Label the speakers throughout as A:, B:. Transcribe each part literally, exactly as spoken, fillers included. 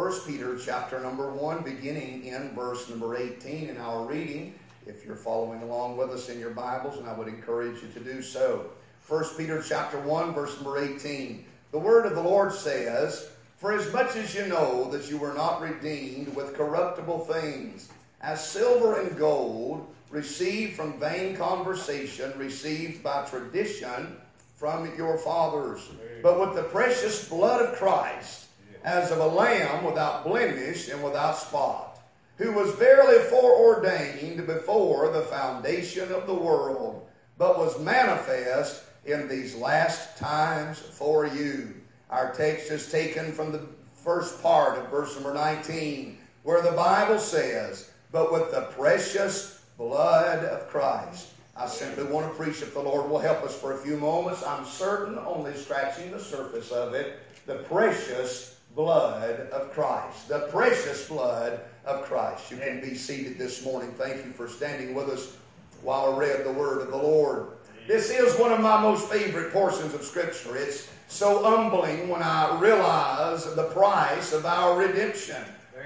A: First Peter chapter number one, beginning in verse number eighteen in our reading. If you're following along with us in your Bibles, and I would encourage you to do so. First Peter chapter one, verse number eighteen. The word of the Lord says, "For as much as you know that you were not redeemed with corruptible things, as silver and gold, received from vain conversation, received by tradition from your fathers, but with the precious blood of Christ, as of a lamb without blemish and without spot, who was verily foreordained before the foundation of the world, but was manifest in these last times for you." Our text is taken from the first part of verse number nineteen, where the Bible says, "But with the precious blood of Christ." I simply want to preach, if the Lord will help us for a few moments. I'm certain, only scratching the surface of it, the precious blood of Christ. The precious blood of Christ. You can be seated this morning. Thank you for standing with us while I read the word of the Lord. This is one of my most favorite portions of Scripture. It's so humbling when I realize the price of our redemption.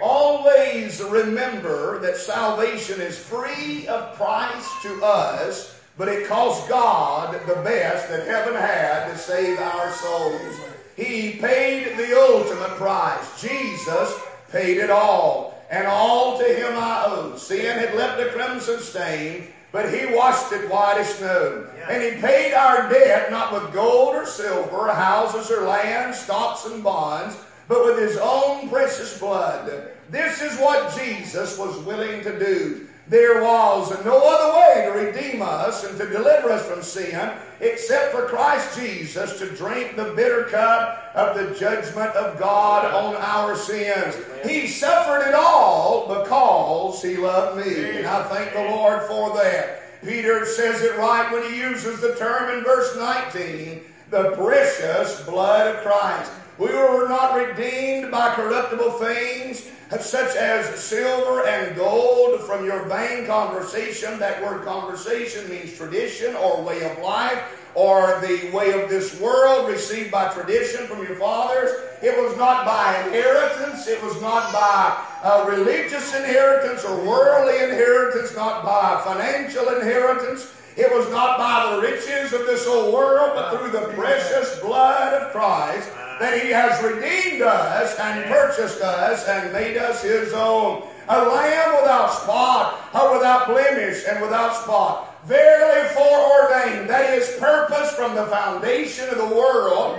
A: Always remember that salvation is free of price to us, but it cost God the best that heaven had to save our souls. He paid the ultimate price. Jesus paid it all, and all to Him I owe. Sin had left a crimson stain, but He washed it white as snow. And He paid our debt not with gold or silver, houses or land, stocks and bonds, but with His own precious blood. This is what Jesus was willing to do. There was no other way to redeem us and to deliver us from sin except for Christ Jesus to drink the bitter cup of the judgment of God on our sins. He suffered it all because He loved me. And I thank the Lord for that. Peter says it right when he uses the term in verse nineteen, the precious blood of Christ. We were not redeemed by corruptible things, such as silver and gold, from your vain conversation. That word conversation means tradition or way of life, or the way of this world received by tradition from your fathers. It was not by inheritance. It was not by uh, religious inheritance or worldly inheritance, not by financial inheritance. It was not by the riches of this old world, but through the precious blood of Christ, that He has redeemed us and purchased us and made us His own. A lamb without spot, or without blemish and without spot, verily foreordained, that is, purpose from the foundation of the world.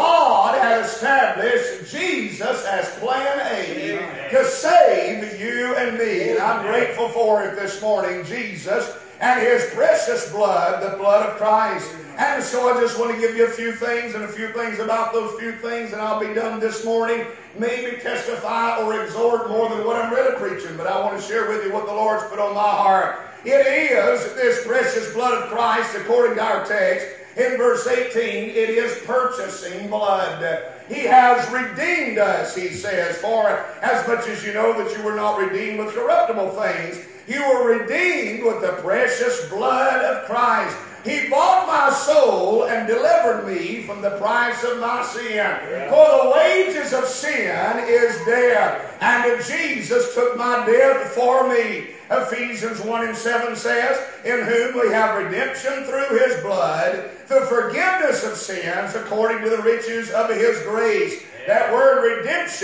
A: God had established Jesus as plan A to save you and me. And I'm grateful for it this morning, Jesus and His precious blood, the blood of Christ. And so I just want to give you a few things and a few things about those few things, and I'll be done this morning. Maybe testify or exhort more than what I'm really preaching, but I want to share with you what the Lord's put on my heart. It is this precious blood of Christ, according to our text, in verse eighteen, it is purchasing blood. He has redeemed us, he says, for as much as you know that you were not redeemed with corruptible things, you were redeemed with the precious blood of Christ. He bought my soul and delivered me from the price of my sin. Yeah. For the wages of sin is death, and Jesus took my death for me. Ephesians one and seven says, "In whom we have redemption through His blood, the forgiveness of sins according to the riches of His grace." That word redemption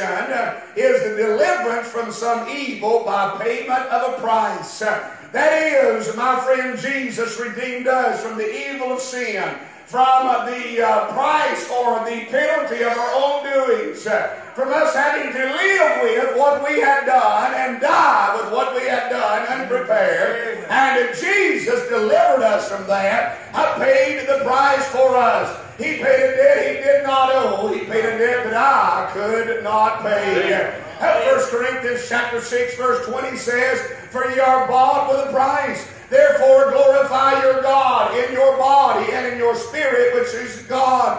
A: is the deliverance from some evil by payment of a price. That is, my friend, Jesus redeemed us from the evil of sin, from the uh, price or the penalty of our own doings, from us having to live with what we had done and die with what we had done unprepared. And Jesus delivered us from that. I paid the price for us. He paid a debt He did not owe. He paid a debt that I could not pay. First Corinthians chapter six verse twenty says, "For ye are bought with a price. Therefore glorify your God in your body and in your spirit, which is God."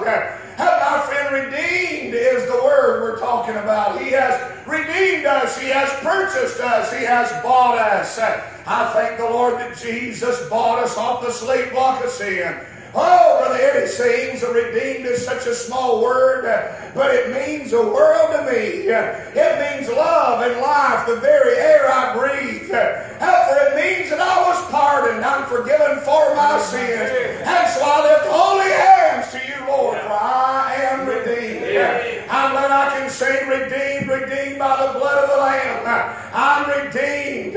A: My friend, redeemed is the word we're talking about. He has redeemed us. He has purchased us. He has bought us. I thank the Lord that Jesus bought us off the slave block of sin. Oh, Brother Eddie sings, redeemed is such a small word, but it means a world to me. It means love and life, the very air I breathe. For it means that I was pardoned, I'm forgiven for my sins. And so I lift holy hands to you, Lord, for I am redeemed. I'm glad I can sing redeemed, redeemed by the blood of the Lamb. I'm redeemed.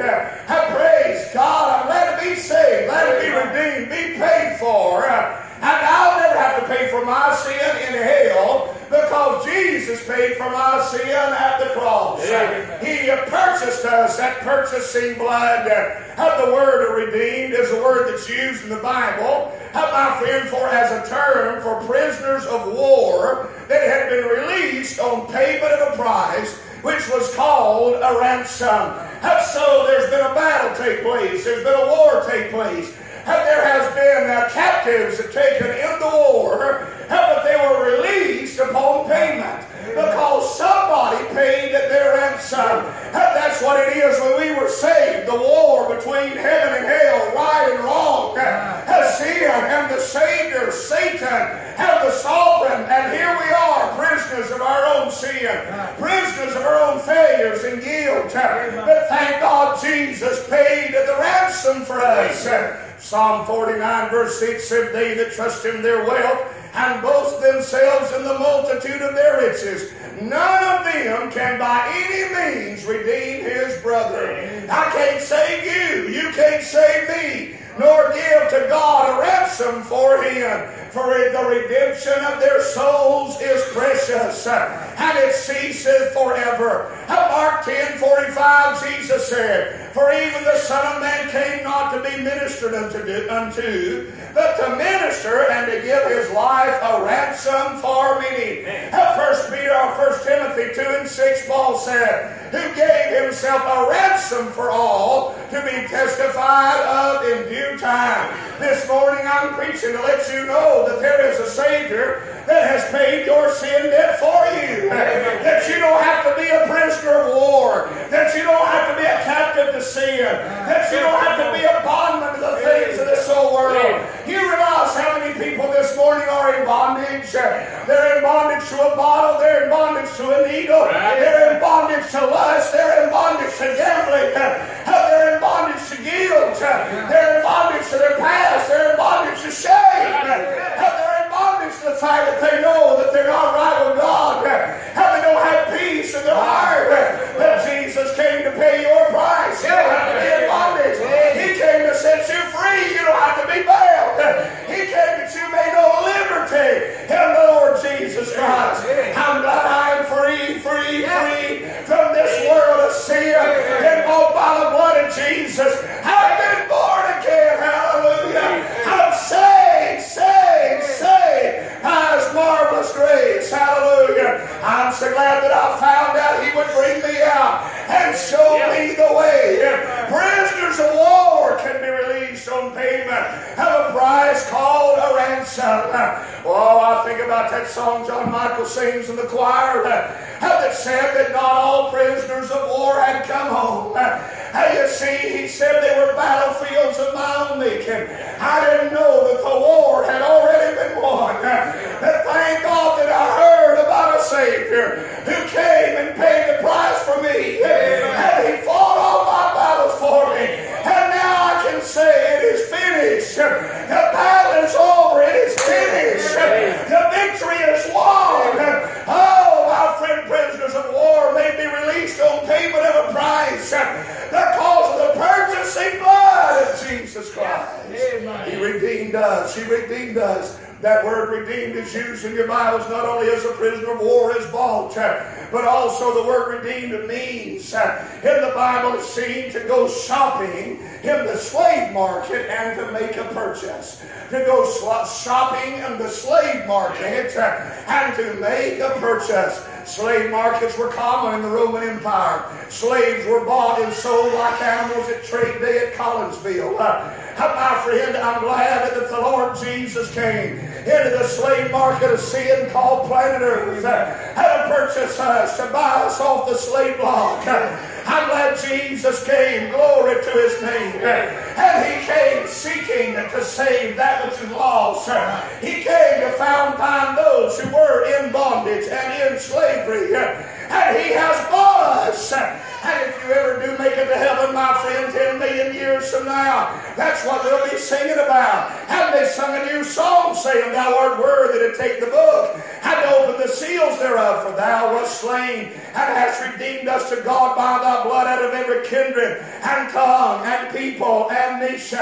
A: Praise God. I'm glad to be saved, glad to be redeemed, be paid for. And I'll never have to pay for my sin in hell because Jesus paid for my sin at the cross. Yeah. He purchased us, that purchasing blood. Uh, the word redeemed is a word that's used in the Bible, uh, my friend, for as a term for prisoners of war that had been released on payment of a price, which was called a ransom. Uh, so there's been a battle take place. There's been a war take place. And there has been uh, captives taken in the war, uh, but they were released upon payment because somebody paid their ransom. Uh, that's what it is when we were saved. The war between heaven and hell, right and wrong, uh, sin and the Savior, Satan, and the sovereign. And here we are, prisoners of our own sin, prisoners of our own failures and guilt. Uh, but thank God Jesus paid the ransom for us. Uh, Psalm forty-nine verse six said, they that trust in their wealth and boast themselves in the multitude of their riches, none of them can by any means redeem his brother. I can't save you. You can't save me. Nor give to God a ransom for him. For the redemption of their souls is precious, and it ceaseth forever. Mark ten forty-five, Jesus said, for even the Son of Man came not to be ministered unto, unto but to minister and to give his life a ransom for many. First Peter or First Timothy two and six, Paul said, who gave himself a ransom for all to be testified of in due time. This morning I'm preaching to let you know that there is a Savior that has paid your sin debt for you. That you don't have to be a prisoner of war. That you don't have to be a captive to sin. That you don't have to be a bondman to the things of this old world. You realize how many people this morning are in bondage? They're in bondage to a bottle. They're in bondage to a needle. They're in bondage to lust. They're in bondage to gambling. They're in bondage to guilt. They're in bondage to their past. They're in bondage to shame. They're in bondage to the fact that they know that they're not right with God. How they don't have peace in their heart. That Jesus came to pay your price. You don't have to be in bondage. He came to set you free. You don't have to be bound. He came that you may know liberty in the Lord Jesus Christ. I'm glad I am free, free, free from this world of sin and bought by the blood of Jesus. I've been born again. Hallelujah. I'm saved, saved, saved by his marvelous grace. Hallelujah. I'm so glad that I found out he would bring me out and show me the way. Prisoners of war can be released on payment of a price called a ransom. Oh, I think about that song John Michael sings in the choir that said that not all prisoners of war had come home. You see, he said they were battlefields of my own making. I didn't know that the war had already been won. But thank God that I heard about a Savior who came and paid the price for me. And he fought all my battles for me. And now I can say it is finished. The battle is over. It is finished. The victory is won. Oh, my friend, prisoners of war may be released on payment of a price because of the purchasing blood of Jesus Christ. He redeemed us. He redeemed us. That word redeemed is used in your Bibles not only as a prisoner of war is bought, but also the word redeemed means in the Bible it's seen to go shopping in the slave market and to make a purchase. To go shopping in the slave market and to make a purchase. Slave markets were common in the Roman Empire. Slaves were bought and sold like animals at trade day at Collinsville. Uh, my friend, I'm glad that the Lord Jesus came into the slave market of sin called planet Earth, had to purchase us, to buy us off the slave block. I'm glad Jesus came, glory to His name, and He came seeking to save that which is lost. He came to found, find those who were in bondage and in slavery, and He has bought us. And if you ever do make it to heaven, my friend, ten million years from now, that's what we'll be singing about. And they sung a new song saying, Thou art worthy to take the book and to open the seals thereof, for Thou wast slain and hast redeemed us to God by Thy blood out of every kindred and tongue and people and nation.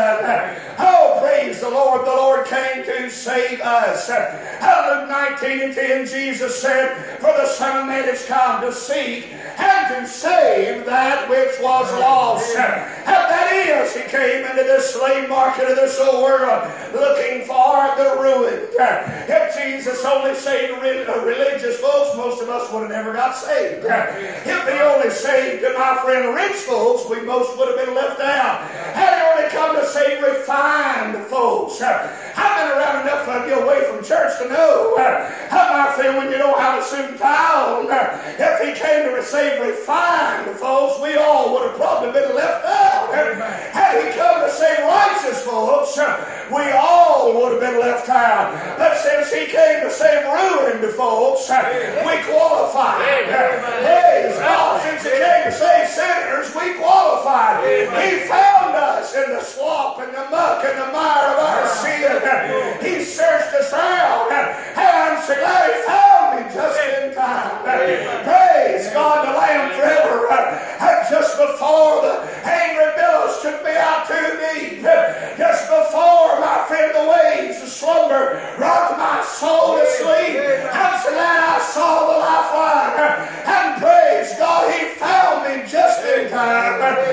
A: Oh, praise the Lord. The Lord came to save us. Luke nineteen and ten, Jesus said, For the Son of Man is come to seek and to save that which was lost. And that is, He came into this slave market of this old world looking for the ruined. If Jesus only saved religious folks, most of us would have never got saved. If He only saved, my friend, rich folks, we most would have been left out. Had He only come to save refined folks. I've been around enough to get away from church to know, my friend, when you know how to suit and tie on, if He came to save refined folks, we all would have probably been left out. Had He come to save righteous folks, we all would have been left out. But since He came to save ruined folks, we qualify. Praise God. Since He came to save sinners, we qualify. He found us in the slop and the muck and the mire of our sin. He searched us out, and I'm so glad He found me just in time. Praise God, the Lamb forever. Just before the angry billows took me out too deep, just before, my friend, the waves of slumber rocked my soul to sleep, I'm so glad I saw the lifeline. And praise God, He found me just in time.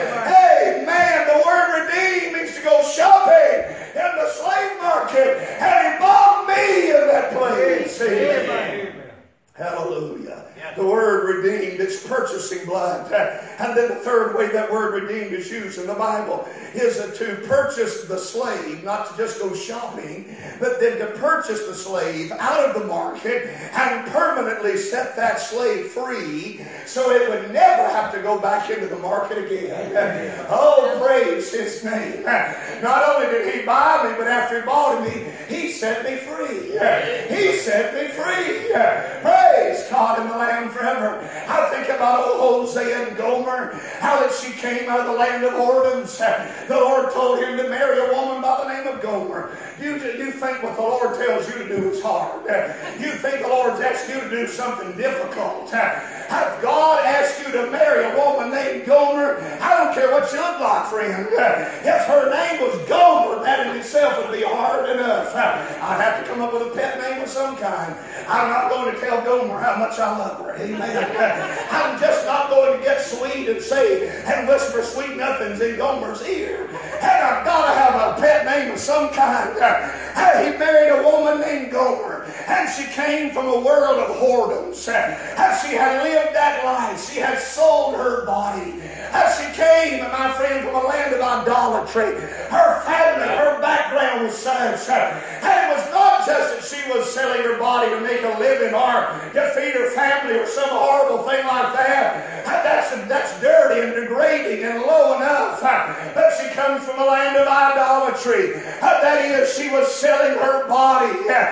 A: Amen. The word redeem means to go shopping in the slave market, and He bought me in that place. Amen. Hallelujah. The word redeemed, it's purchasing blood. And then the third way that word redeemed is used in the Bible is to purchase the slave, not to just go shopping, but then to purchase the slave out of the market and permanently set that slave free so it would never have to go back into the market again. Oh, praise His name. Not only did He buy me, but after He bought me, He set me free. He set me free. Praise God in the land forever. I think about old Hosea and Gomer, how that she came out of the land of whoredoms. The Lord told him to marry a woman by the name of Gomer. You, you think what the Lord tells you to do is hard. You think the Lord's asked you to do something difficult. If God asked you to marry a woman named Gomer, I don't care what you look like, friend. If her name was Gomer, that in itself would be hard enough. I'd have to come up with a pet name of some kind. I'm not going to tell Gomer how much I love her. Amen. I'm just not going to get sweet and say and whisper sweet nothings in Gomer's ear. And I've got to have a pet name of some kind. He married a woman named Gomer, and she came from a world of whoredoms. As she had lived that life, she had sold her body. As she came, my friend, from a land of idolatry, her family, her background was such. And it was not just that she was selling her body to make a living or to feed her family or some horrible thing like that. That's, that's dirty and degrading and low enough. But she comes from a land of idolatry. That is, she was selling her body.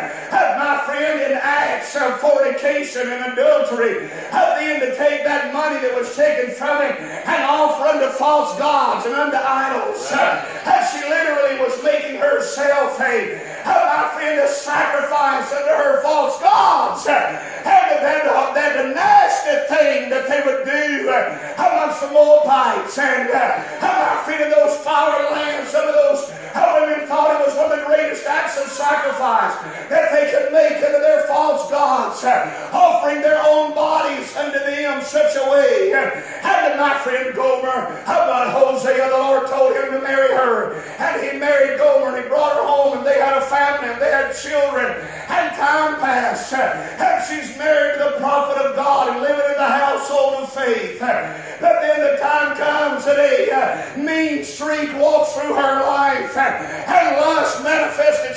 A: My friend, in acts of fornication and adultery, then to take that money that was taken from him and offer unto false gods and unto idols. As she literally was making herself a, my friend, a sacrifice unto her false gods. And that, that the nasty thing that they would do amongst the Moabites and my friend, in those foreign lands, some of those women thought it was one of the greatest acts of sacrifice that they could make unto their false gods, offering their own bodies unto them such a way. And my friend Gomer, about Hosea, the Lord told him to marry her, and he married Gomer, and he brought her home, and they had a family, and they had children, and time passed, and she's married to the prophet of God and living in the household of faith. But then the time comes that a uh, mean streak walks through her life, and lust manifests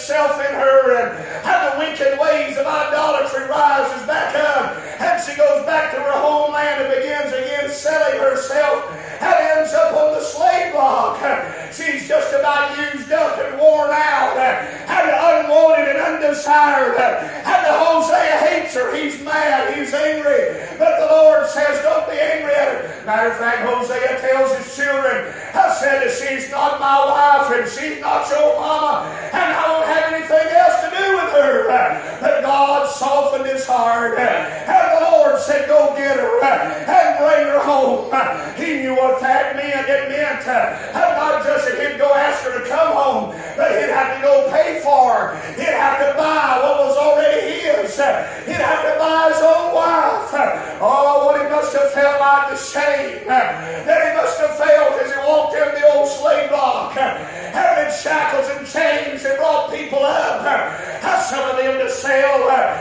A: itself in her, and, and the wicked ways of idolatry rises back up, and she goes back to her homeland and begins again selling herself, and ends up on the slave block. She's just about used up and worn out, and unwanted and undesired, and the Hosea hates her. He's mad, he's angry, but the Lord says, don't be angry at her. Matter of fact, Hosea tells his children, I said that she's not my wife, and she's not your mama, and I won't have anything else to do with her. But God softened his heart, and the Lord said, go get her and bring her home. He knew what that meant. It meant uh, not just that he'd go ask her to come home, but he'd have to go pay for her. He'd have to buy what was already his. He'd have to buy his own wife. Oh, what he must have felt like the shame that he must have felt as he walked in the old slave block, having shackles and chains and brought people up. Some of them to sell.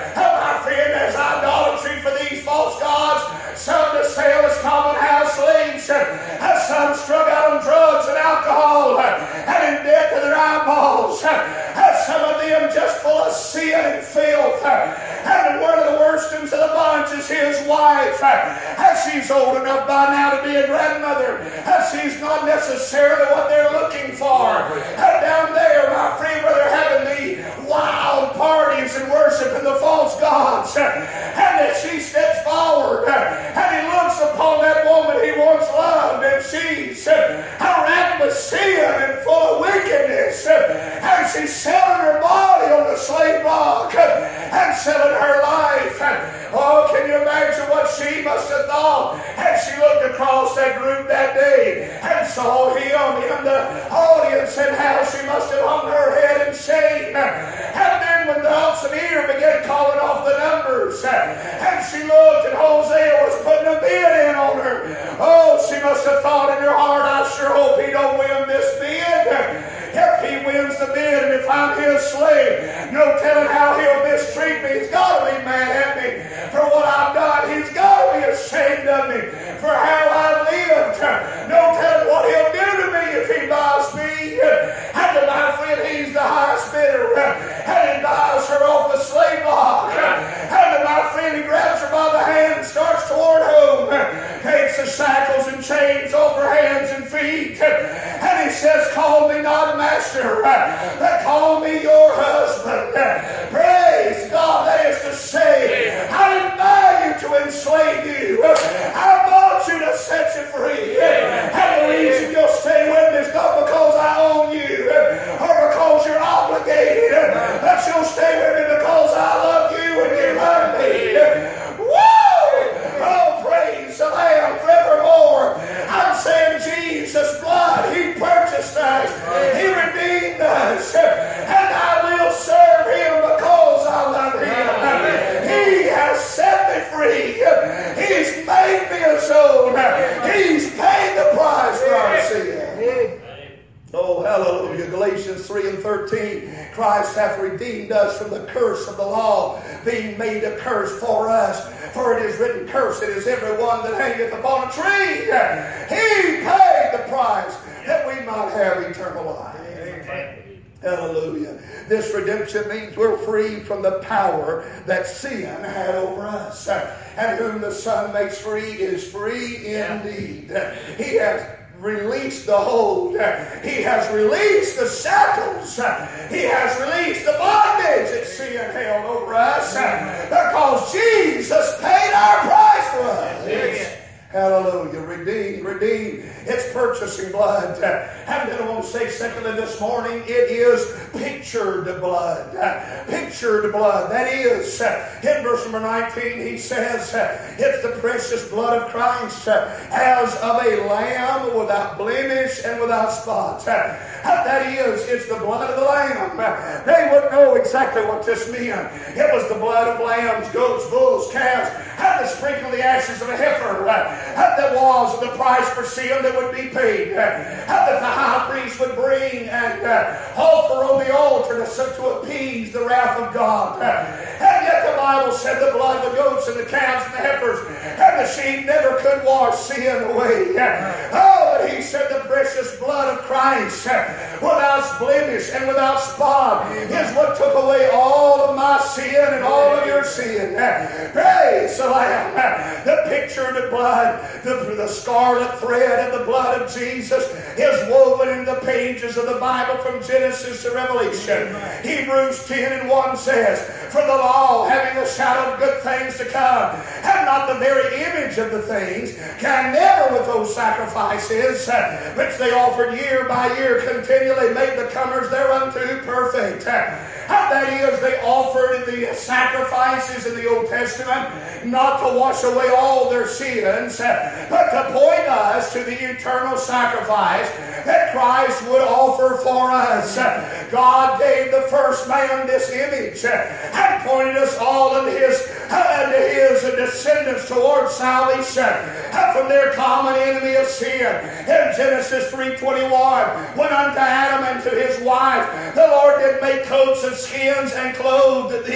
A: My friend, there's idolatry for these false gods. Some to sell as common house slaves. Some struck out on drugs and alcohol and in debt to their eyeballs. Some of them just full of sin and filth. And one of the worst ones of the bunch is his wife. She's old enough by now to be a grandmother. She's not necessarily what they're looking for. Down there, my friend, where they're having the wild parties and worshiping the false gods. And that she steps forward and he looks upon that woman he once loved, and she's racked with sin and full of wickedness. And she's selling her body on the slave block and selling her life. Oh, can you imagine what she must have thought as she looked across that group that day and saw him in the audience, and how she must have hung her head in shame. And then when the auctioneer began calling off the numbers, and she looked and Hosea was putting a bid in on her, oh, she must have thought in her heart, I sure hope he don't win this bid. If he wins the bid and if I'm his slave, no telling how he'll mistreat me. He's got to be mad at me for what I've done. He's got to be ashamed of me for how I've lived. No telling what he'll do to me if he buys me. And to my friend, he's the highest bidder. And he buys her off the slave block. And to my friend, he grabs her by the hand and starts toward home. Takes the shackles and chains off her hands and feet. And he says, call me not master, but call me your husband. Praise God. That is to say, I didn't buy you to enslave you. I bought you to set you free. And the reason you'll stay with me is not because I own you or because you're obligated, but you'll stay with me because I love you and you love me. Woo! Oh, praise the Lamb forevermore. I'm saying Jesus' blood, he purchased us. He redeemed us. And I will serve him because I love him. He has set me free. He's made me his own. He's paid the price for our sin. Oh, hallelujah. Galatians three and thirteen. Christ hath redeemed us from the curse of the law, being made a curse for us. For it is written, cursed is every one that hangeth upon a tree. He paid the price that we might have eternal life. Amen. Hallelujah. This redemption means we're free from the power that sin had over us. And whom the Son makes free is free indeed. He has released the hold. He has released the shackles. He has released the bondage that sin held over us, because Jesus paid our price for us. Yes. Hallelujah. Redeemed, redeemed. It's purchasing blood. And then I want to say secondly this morning, it is pictured blood. Pictured blood. That is, in verse number nineteen, he says, it's the precious blood of Christ, as of a lamb without blemish and without spot. That is, it's the blood of the lamb. They wouldn't know exactly what this meant. It was the blood of lambs, goats, bulls, calves, and the sprinkle of the ashes of a heifer. That was the price for sin that would be paid. That the high priest would bring and offer on the altar to appease the wrath of God. And yet the Bible said the blood of the goats and the calves and the heifers and the sheep never could wash sin away. Oh, but he said the precious blood of Christ, without blemish and without spot, is what took away all of my sin and all of your sin. Praise the Lamb. The picture of the blood, the, the scarlet thread of the blood of Jesus is woven in the pages of the Bible from Genesis to Revelation. Hebrews ten and one says, for the law, having a shadow of good things to come, and not the very image of the things, can never with those sacrifices, which they offered year by year continually, make the comers thereunto perfect. And that is, they offered the sacrifices in the Old Testament not to wash away all their sins, but to point us to the eternal sacrifice that Christ would offer for us. God gave the first man this image and pointed us all into his, into his descendants towards salvation from their common enemy of sin. In Genesis three twenty-one, when unto Adam and to his wife the Lord did make coats of skins and clothed them.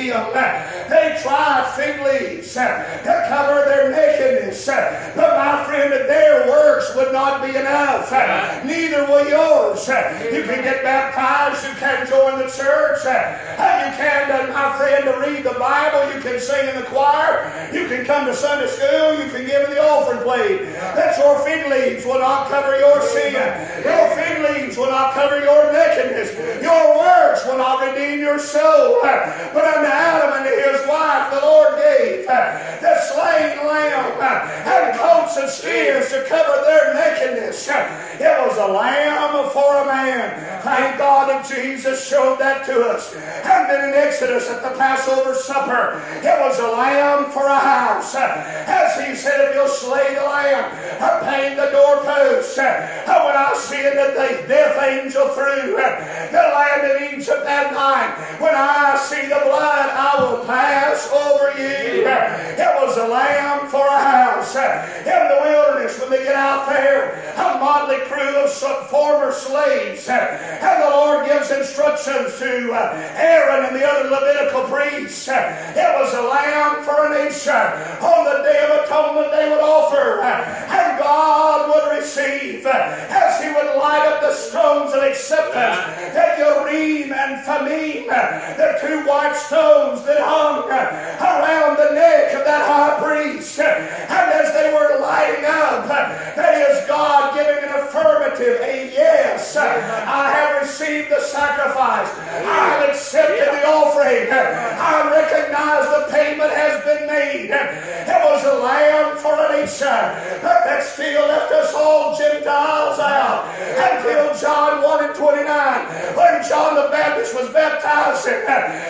A: They tried fig leaves to cover their nakedness, but my friend, their works would not be enough. Neither will yours. You can get baptized, you can join the church, you can, my friend, to read the Bible, you can sing in the choir, you can come to Sunday school, you can give in the offering plate. That your fig leaves will not cover your sin. Your fig leaves will not cover your nakedness. Your works will not redeem your soul. But unto Adam and to his wife the Lord gave the slain lamb and coats of skins to cover their nakedness. It was a lamb for a man. Thank God that Jesus showed that to us. And then in Exodus at the Passover supper, it was a lamb for a house. As he said, if you'll slay the lamb, paint the doorpost. When I send the death angel through the land of Egypt that night, when I see the blood, I will pass over you. It was a lamb for a house. In the wilderness, when they get out there, a motley crew of former slaves, and the Lord gives instructions to Aaron and the other Levitical priests. It was a lamb for a nation. On the Day of Atonement they would offer, and God would receive, as he would light up the stones of acceptance, that Urim and Thummim, the two white stones that hung around the neck of that high priest. And as they were lighting up, that is God giving an affirmative, a yes, I have received the sacrifice, I have accepted the offering, I recognize the payment has been made. It was a lamb for a nation, but that still left us all Gentiles out until John one and twenty-nine, when John the Baptist was baptizing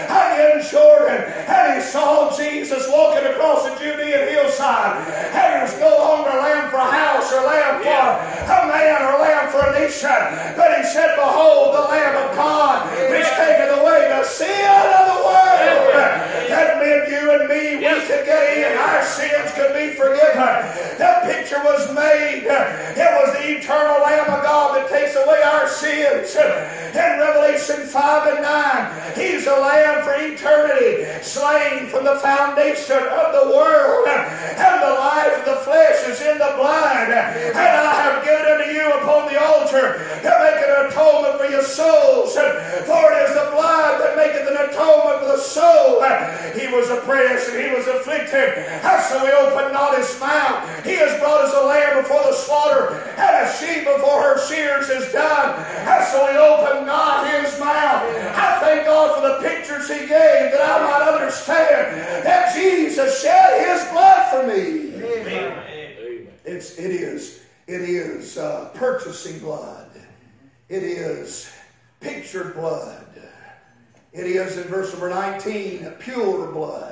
A: in Jordan, and he saw Jesus walking across the Judean hillside, and he was no longer lamb for a house or lamb for a man or lamb for a nation, but he said, behold the Lamb of God which taketh away the sin of the world. That meant you and me, we could get in, our sins could be forgiven. The picture was made. It was the eternal Lamb of God that takes away our sins. In Revelation five and nine, he's a lamb for eternity, slain from the foundation of the world, and the life of the flesh is in the blood, and I have given unto you upon the altar to make an atonement for your souls, for it is the blood that maketh an atonement for the soul. He was oppressed and he was afflicted, and so he opened not his mouth. He is brought as a lamb before the slaughter, and a sheep before her shears is done, and so he opened not his mouth. I thank God for the pictures he gave, that I might understand that Jesus shed his blood for me. Amen. It's, it is, it is uh, purchasing blood. It is pictured blood. It is, in verse number nineteen, pure blood.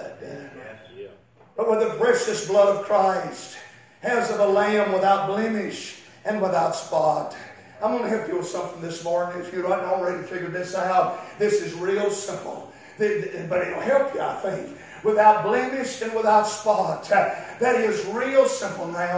A: But with the precious blood of Christ, as of a lamb without blemish and without spot. I'm going to help you with something this morning. If you haven't already figured this out, this is real simple. But it'll help you, I think. Without blemish and without spot. That is real simple now.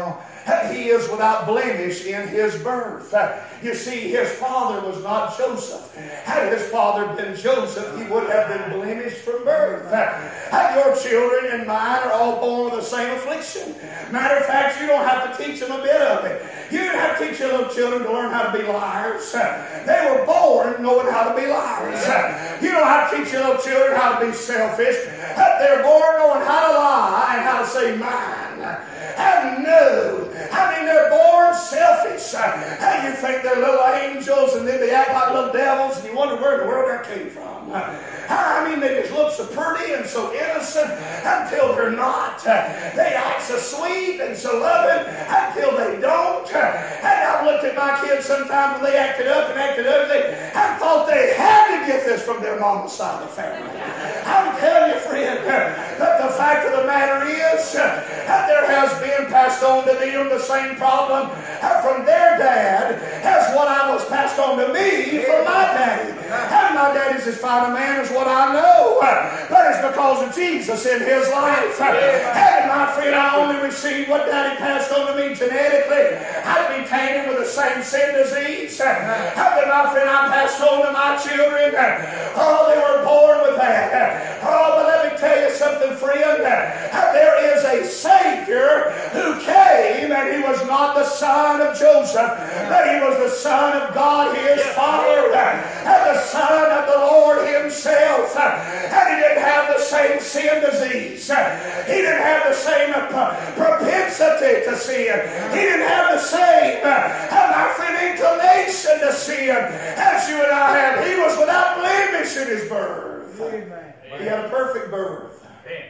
A: he is without blemish in his birth. You see, his father was not Joseph. Had his father been Joseph, he would have been blemished from birth. And your children and mine are all born with the same affliction. Matter of fact, you don't have to teach them a bit of it. You don't have to teach your little children to learn how to be liars. They were born knowing how to be liars. You don't have to teach your little children how to be selfish. They're born knowing how to lie and how to say mine. And no, I mean, they're born selfish. How you think they're little angels and then they act like little devils and you wonder where in the world that came from. I mean, they just look so pretty and so innocent until they're not. They act so sweet and so loving until they don't. And I've looked at my kids sometimes when they acted up and acted ugly and thought they had to get this from their mama's side of the family. I'm telling you, friend, that the fact of the matter is that there has been passed on to them the same problem from their dad as what I was passed on to me from my daddy. And my daddy's as fine a man as what I know. But it's because of Jesus in his life. And my friend, I only received what daddy passed on to me genetically. I became with the same sin disease. And then my friend, I passed on to my children. Oh, they were born with that. Oh, but let me tell you something, friend. There is a Savior who came, and he was not the son of Joseph, but he was the son of God, his Father, and the son of the Lord himself. And he didn't have the same sin disease. He didn't have the same propensity to sin. He didn't have the same, my friend, inclination to sin as you and I have. He was without blemish in his birth. Amen. He had a perfect birth.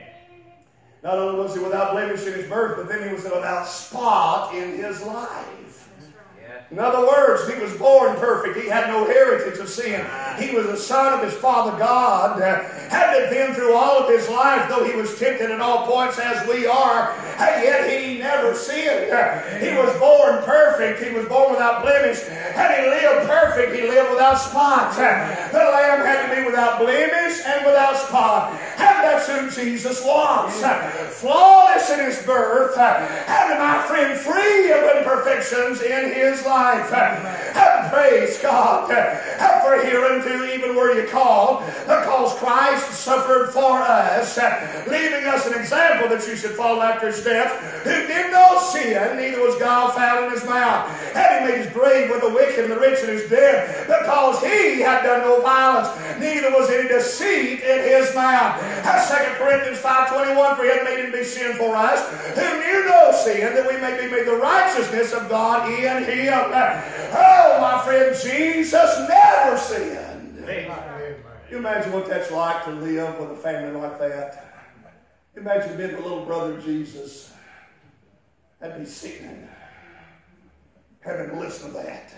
A: Not only was he without blemish in his birth, but then he was without spot in his life. In other words, he was born perfect. He had no heritage of sin. He was the son of his Father God. Had been through all of his life, though he was tempted at all points as we are, and yet he never sinned. He was born perfect. He was born without blemish, and he lived perfect. He lived without spot. The Lamb had to be without blemish and without spot. And that's who Jesus was. Flawless in his birth, and my friend, free of imperfections in his life. And praise God for hereunto even were you called, because Christ suffered for us, leaving us an example that you should follow after his steps, who did no sin, neither was God found in his mouth. And he made his grave with the wicked and the rich in his death, because he had done no violence, neither was any deceit in his mouth. Second Corinthians five twenty-one, for he had made him be sin for us, who knew no sin, that we may be made the righteousness of God in him. Oh, my friend, Jesus never sinned. Amen. You imagine what that's like to live with a family like that? You imagine being the little brother of Jesus. That'd be sickening. Having to listen to that.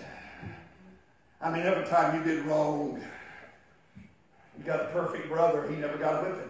A: I mean, every time you did wrong, you got a perfect brother, he never got a whipping.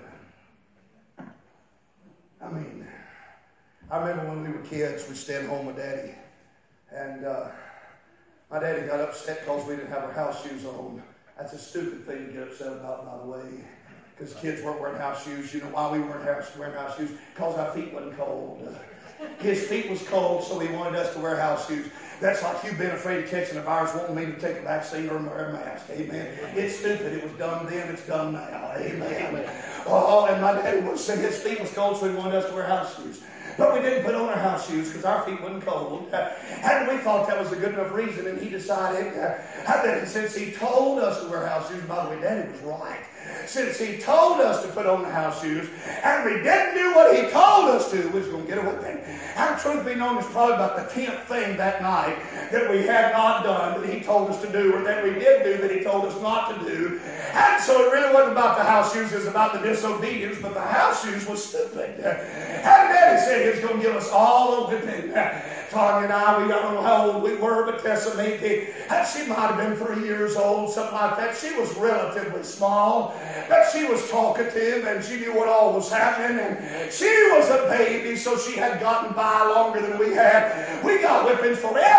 A: I mean, I remember when we were kids, we'd stay at home with Daddy. And uh, my daddy got upset because we didn't have our house shoes on. That's a stupid thing to get upset about, by the way. Because kids weren't wearing house shoes. You know why we weren't wearing house shoes? Because our feet wasn't cold. His feet was cold, so he wanted us to wear house shoes. That's like you being afraid of catching a virus, wanting me to take a vaccine or wear a mask. Amen. It's stupid. It was dumb then. It's dumb now. Amen. Oh, and my daddy was saying his feet was cold, so he wanted us to wear house shoes. But we didn't put on our house shoes because our feet wasn't cold. And we thought that was a good enough reason. And he decided uh, that since he told us to wear house shoes, by the way, Daddy was right. Since he told us to put on the house shoes, and we didn't do what he told us to, we was going to get a whipping. And truth be known, it's probably about the tenth thing that night that we had not done that he told us to do, or that we did do that he told us not to do. And so it really wasn't about the house shoes, it was about the disobedience, but the house shoes was stupid. And Daddy said he was going to give us all a whipping. Tanya and I, we I don't know how old we were, but Tessa maybe, and she might have been three years old, something like that. She was relatively small, but she was talkative, and she knew what all was happening, and she was a baby, so she had gotten by longer than we had. We got whippings for everything.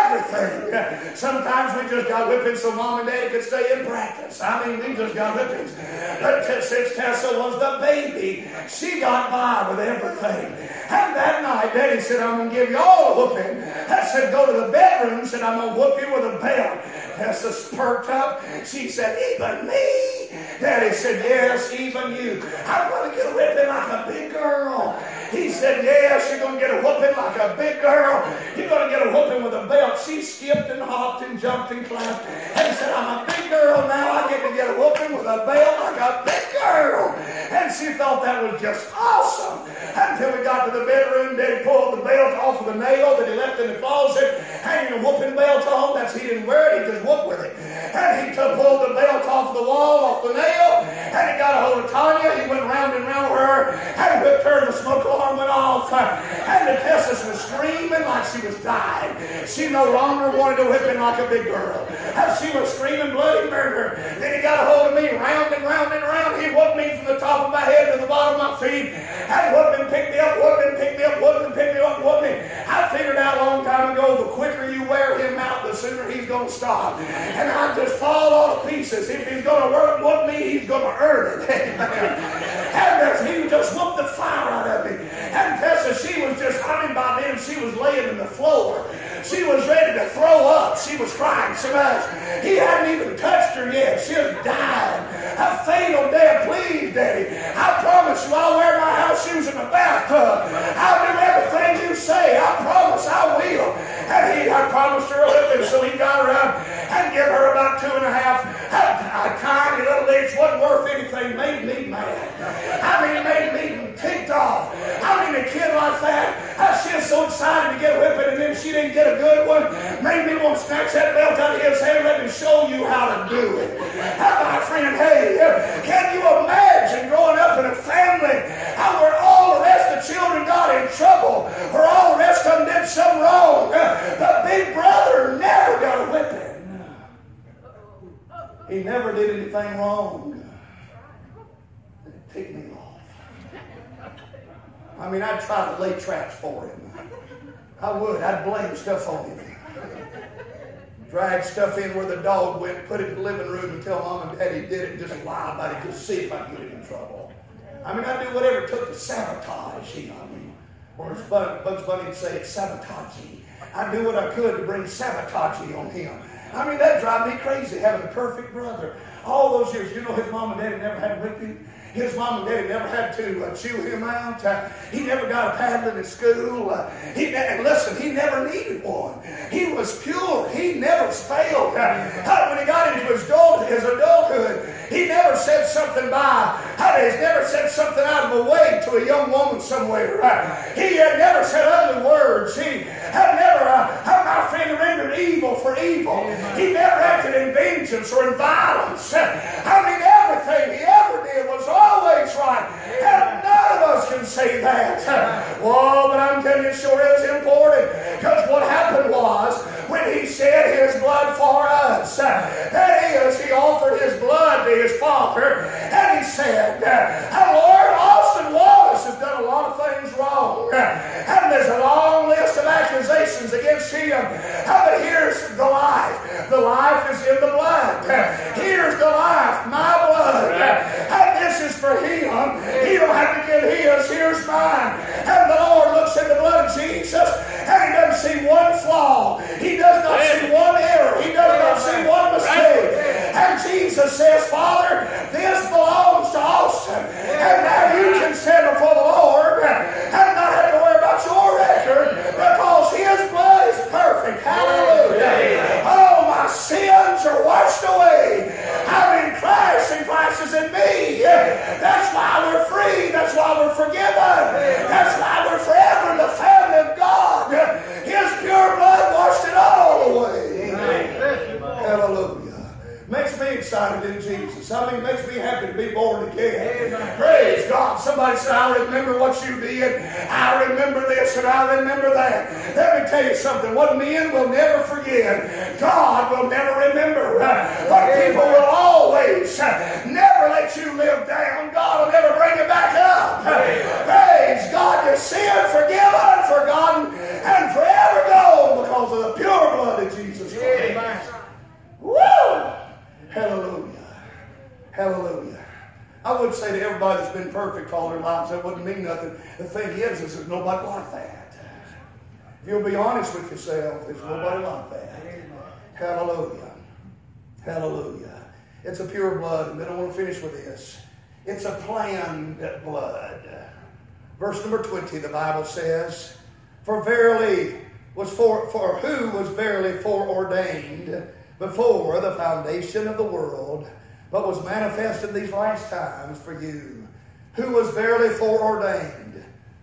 A: everything. Sometimes we just got whippings so mom and daddy could stay in practice. I mean, we just got whippings. But since Tessa was the baby, she got by with everything. And that night, Daddy said, I'm going to give you all a whooping. I said, go to the bedroom. Said, I'm going to whoop you with a belt. Tessa perked up. She said, even me? Daddy said, yes, even you. I'm going to get a whipping like a big girl. He said, yes, you're going to get a whooping like a big girl. You're going to get a whooping with a belt. She skipped and hopped and jumped and clapped. And he said, I'm a big girl now. I get to get a whooping with a belt like a big girl. And she thought that was just awesome. Until we got to the bedroom, Daddy pulled the belt off of the nail that he left in the closet, hanging a whooping belt on. That's he didn't wear it, he just whooped with it. And he took, pulled the belt off the wall, off the nail, and he got a hold of Tanya. He went round and round with her and whipped her, and the smoke alarm went off. And the Tessa was screaming like she was dying. She no longer wanted to whip him like a big girl. And she was screaming bloody murder. Then he got a hold of me, round and round and round. He whooped me from the top of my head to the bottom of my feet. And whooped and picked me up, whooped and picked me up, whooped and picked me up, whooped me. I figured out a long time ago, the quicker you wear him out, the sooner he's going to stop. And I just fall all to pieces. If he's going to work whoop me, he's going to earn it. And he just whooped the fire out of me. And Tessa, she was just, I mean, by then she was laying in the floor. She was ready to throw up. She was crying so much. He hadn't even touched her yet. She was dying. A fatal death, please, Daddy. I promise you, I'll wear my house shoes in the bathtub. I'll do everything you say. I promise I will. And he, I promised her a whipping, so he got her up and give her about two and a half. A tiny little bitch wasn't worth anything. Made me mad. I mean, made me ticked off. I mean, a kid like that, she was so excited to get a whipping, and then she didn't get a good one. Made me want to snatch that belt out of his hand. Let me show you how to do it. My friend, hey, can you imagine growing up in a family where all the rest of the children got in trouble, where all the rest of them did something wrong? The big brother never got a whipping. He never did anything wrong. It ticked me off. I mean, I'd try to lay traps for him. I would. I'd blame stuff on him. Drag stuff in where the dog went, put it in the living room and tell Mom and Daddy did it, and just lie about it, just see if I can get him in trouble. I mean, I'd do whatever it took to sabotage, you know what I mean? Or as Bugs Bunny would say, it's sabotaging. I'd do what I could to bring sabotaging on him. I mean, that'd drive me crazy, having a perfect brother. All those years, you know his mom and daddy never had to whip him. His mom and daddy never had to uh, chew him out. Uh, he never got a paddling at school. Uh, he and listen, he never needed one. He was pure. He never failed. Uh, when he got into his, adult, his adulthood, he never said something by. He's never said something out of the way to a young woman somewhere. Uh, he had never said ugly words. He had never, uh, my friend, rendered evil for evil. He never acted in vengeance or in violence. Uh, I mean, everything he ever did was always right. And none of us can say that. Oh, but I'm telling you, it sure is important. Because what happened was, when he shed his blood for us, that is, he offered his blood to his Father, and he said, Lord, Austin Wallace has done a lot of things wrong. And there's a long list of accusations against him. But here's the life. The life is in the blood. Here's the life, my blood. And this is for him. He don't have to get his. Here's mine. And the Lord looks at the blood of Jesus, and he doesn't see one flaw. He does not see one error. He does not see one mistake. And Jesus says, Father, this belongs to Austin. And now you can stand before the Lord and not have to worry about your record, because his blood is perfect. Hallelujah. Oh, my sins are washed away. I'm in Christ, and Christ is in me. That's why we're free. That's why we're forgiven. That's why we're forever in the family of God. His pure blood washed it all away. Amen. Hallelujah. Makes me excited in Jesus. I mean, makes me happy to be born again. Amen. Praise God. Somebody said, I remember what you did. I remember this and I remember that. Let me tell you something. What men will never forget, God will never remember. But people will always never let you live down. God will never bring you back up. Praise God. Your sin forgiven, forgotten, and forever gone because of the pure blood somebody Jesus Christ. Woo! Hallelujah. Hallelujah. I would say to everybody that's been perfect all their lives, that wouldn't mean nothing. The thing is, is there's nobody like that. If you'll be honest with yourself, there's nobody like that. Hallelujah. Hallelujah. It's a pure blood, and then I want to finish with this. It's a planned blood. Verse number twenty, the Bible says, For verily was for, for who was verily foreordained before the foundation of the world, but was manifest in these last times for you, who was verily foreordained.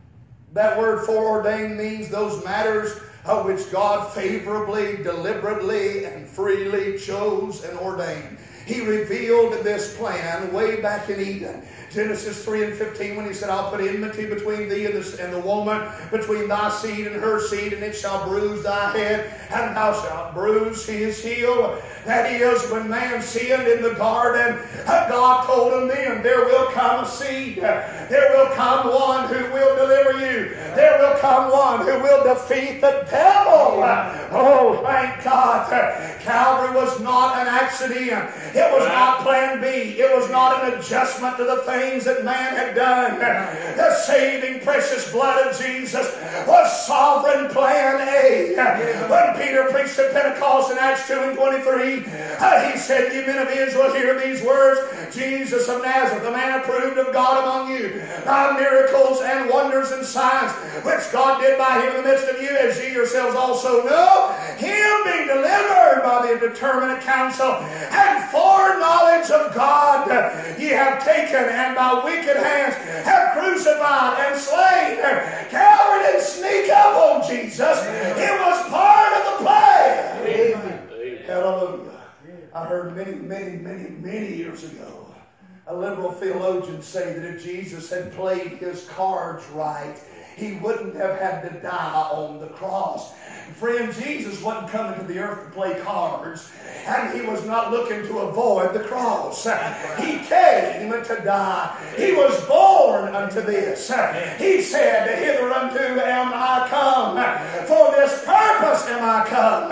A: That word foreordained means those matters of which God favorably, deliberately, and freely chose and ordained. He revealed this plan way back in Eden. Genesis three and fifteen, when he said, I'll put enmity between thee and the, and the woman, between thy seed and her seed, and it shall bruise thy head, and thou shalt bruise his heel. That is, when man sinned in the garden, God told him then, there will come a seed. There will come one who will deliver you. There will come one who will defeat the devil. Oh, thank God. Calvary was not an accident. It was not plan B. It was not an adjustment to the things that man had done. The saving precious blood of Jesus was sovereign plan A. When Peter preached at Pentecost in Acts two and twenty-three, he said, Ye men of Israel, hear these words. Jesus of Nazareth, the man approved of God among you, by miracles and wonders and signs, which God did by him in the midst of you, as ye yourselves also know, him being delivered by the determinate counsel and foreknowledge of God, ye have taken, and by wicked hands have crucified and slain. Calvary didn't sneak up on Jesus. It was part of the plan. Amen. Hallelujah. I heard many, many, many, many years ago a liberal theologian say that if Jesus had played his cards right, he wouldn't have had to die on the cross. Friend, Jesus wasn't coming to the earth to play cards, and he was not looking to avoid the cross. He came to die. He was born unto this. He said, Hitherunto am I come. For this purpose am I come.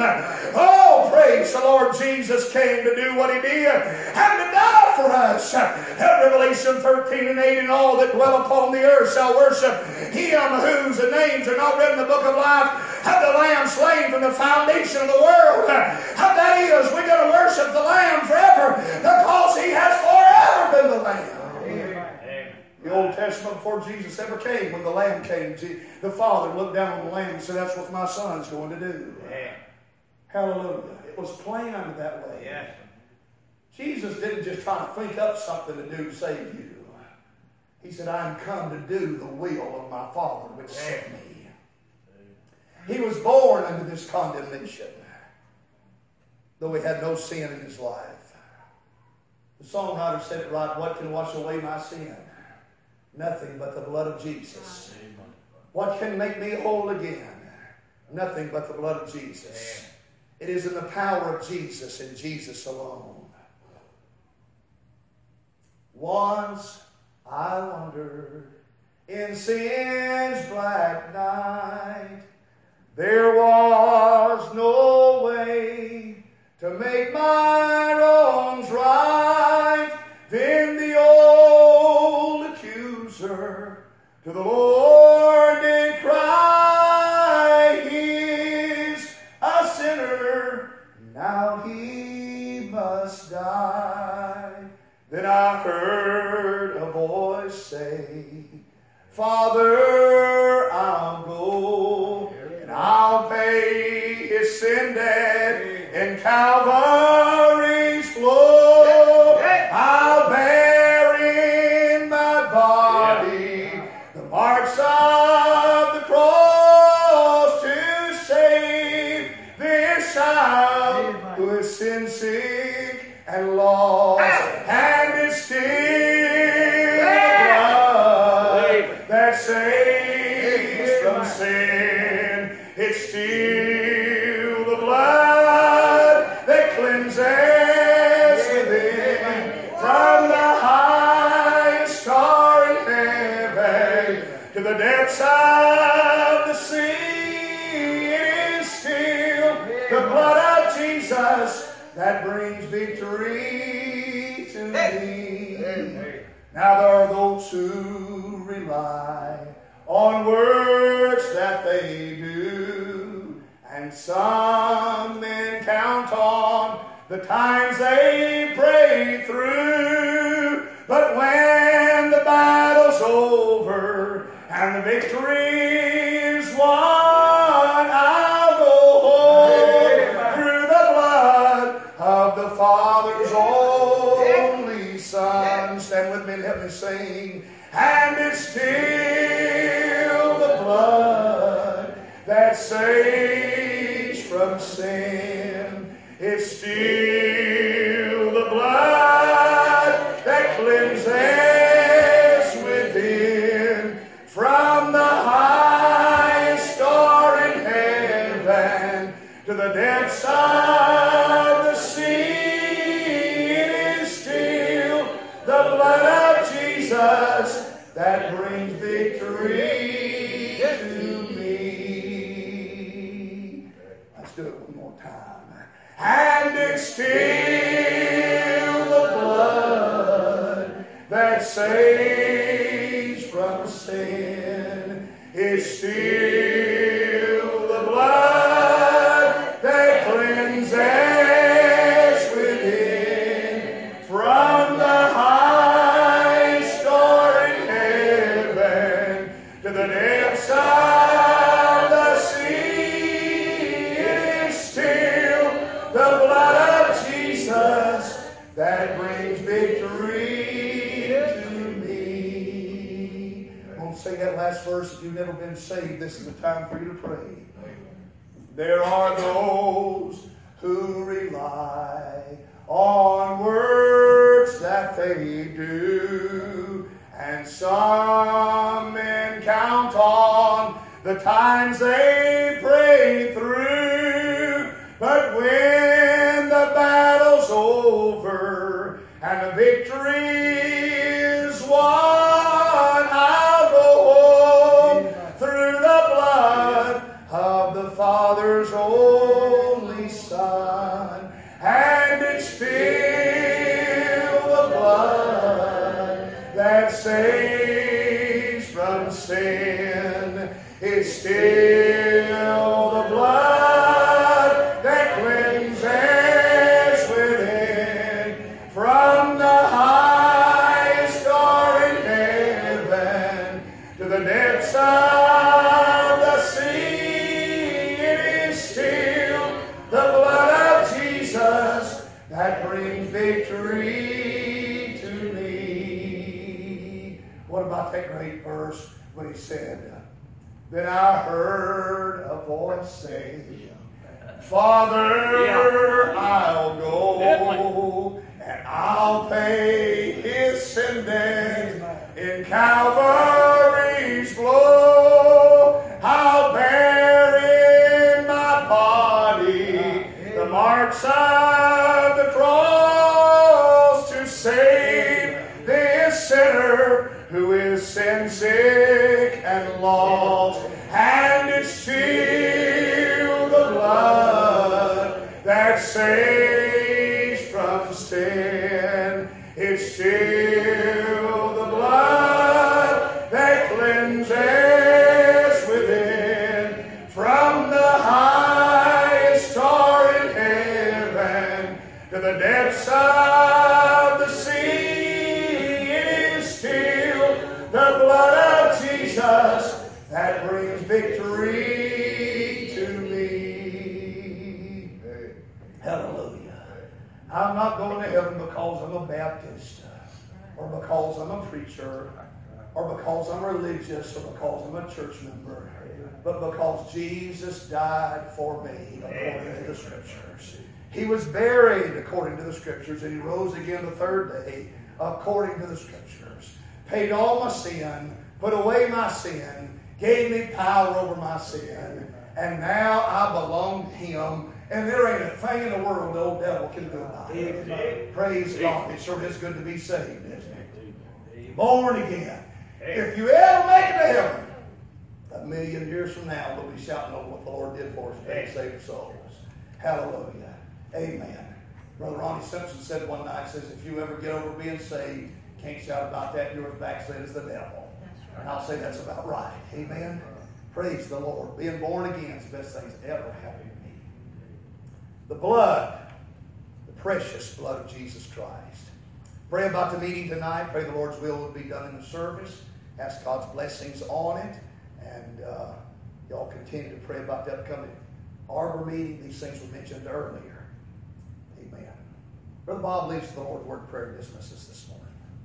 A: Oh, praise the Lord. Jesus came to do what he did and to die for us. Revelation thirteen and eight, and all that dwell upon the earth shall worship him whose names are not written in the book of life of the Lamb slain from the foundation of the world. That is, we're going to worship the Lamb forever because he has forever been the Lamb. Amen. The Old Testament, before Jesus ever came, when the Lamb came, the Father looked down on the Lamb and said, that's what my Son's going to do. Amen. Hallelujah. It was planned that way. Yes. Jesus didn't just try to think up something to do to save you. He said, I am come to do the will of my Father which sent me. He was born under this condemnation, though he had no sin in his life. The songwriter said it right, what can wash away my sin? Nothing but the blood of Jesus. What can make me whole again? Nothing but the blood of Jesus. It is in the power of Jesus and Jesus alone. Once I wandered in sin's black night. There was no way to make my wrongs right. Then the old accuser to the Lord did cry, he's a sinner, now he must die. Then I heard a voice say, Father, I'll go, and I'll pay his sin debt in Calvary's flow. I'll bear in my body the marks of the cross to save this child who is sin sick and lost, and is still blood that saves from sin. It's still the blood that cleanses within, from the highest star in heaven to the depths of the sea. It is still the blood Jesus, that brings victory to me. Now there are those who rely on works that they do, and some men count on the times they pray through. But when the battle's over and the victory is won, I'll go home through the blood of the Father's only Son. Stand with me and help me sing. And it's still the blood that saves from sin. It's still the blood that cleanses within. From the highest star in heaven to the depths of the sea, it is still the blood of Jesus that brings victory to me. Let's do it one more time. And it's still the blood that saves from sin. It's still the blood that cleanses within. From the high star in heaven to the depths of the sea, it is still the blood of Jesus that brings victory to me. I'm going to sing that last verse. If you've never been saved, this is the time for you to pray. There are those who rely on works that they do, and some men count on the times they pray through. But when the battle's over and the victory is won, I'll go home through the blood of the Father's only Son. And it's still the blood that saves from sin. It's still the blood that cleanses within. From the highest star in heaven to the depths of the sea, it is still the blood of Jesus that brings victory to me. What about that great verse when he said, then I heard a voice say, Father, yeah. I'll go and I'll pay his sin debt in Calvary's blow. I'll bear in my body the marks of the cross to save this sinner who is sin sick and lost. And it's still the blood that saves from sin. It's still the blood that cleanses within. From the highest star in heaven to the depths of the sea, it is still the blood of Jesus that brings victory to me. Hallelujah. I'm not going to heaven because I'm a Baptist, or because I'm a preacher, or because I'm religious, or because I'm a church member, but because Jesus died for me according to the Scriptures. He was buried according to the Scriptures, and he rose again the third day according to the Scriptures. Paid all my sin, put away my sin, gave me power over my sin, and now I belong to him, and there ain't a thing in the world the old devil can do about it. Praise God. It sure is good to be saved, isn't it? Born again. If you ever make it to heaven, a million years from now, we'll be shouting over what the Lord did for us and saved souls. Hallelujah. Amen. Brother Ronnie Simpson said one night, says, if you ever get over being saved, can't shout about that, you're as backslid as the devil. And I'll say that's about right. Amen. Praise the Lord. Being born again is the best thing that's ever happened to me. The blood, the precious blood of Jesus Christ. Pray about the meeting tonight. Pray the Lord's will will be done in the service. Ask God's blessings on it. And uh, y'all continue to pray about the upcoming Arbor meeting. These things were mentioned earlier. Amen. Brother Bob leads the Lord's Word prayer and dismisses this morning.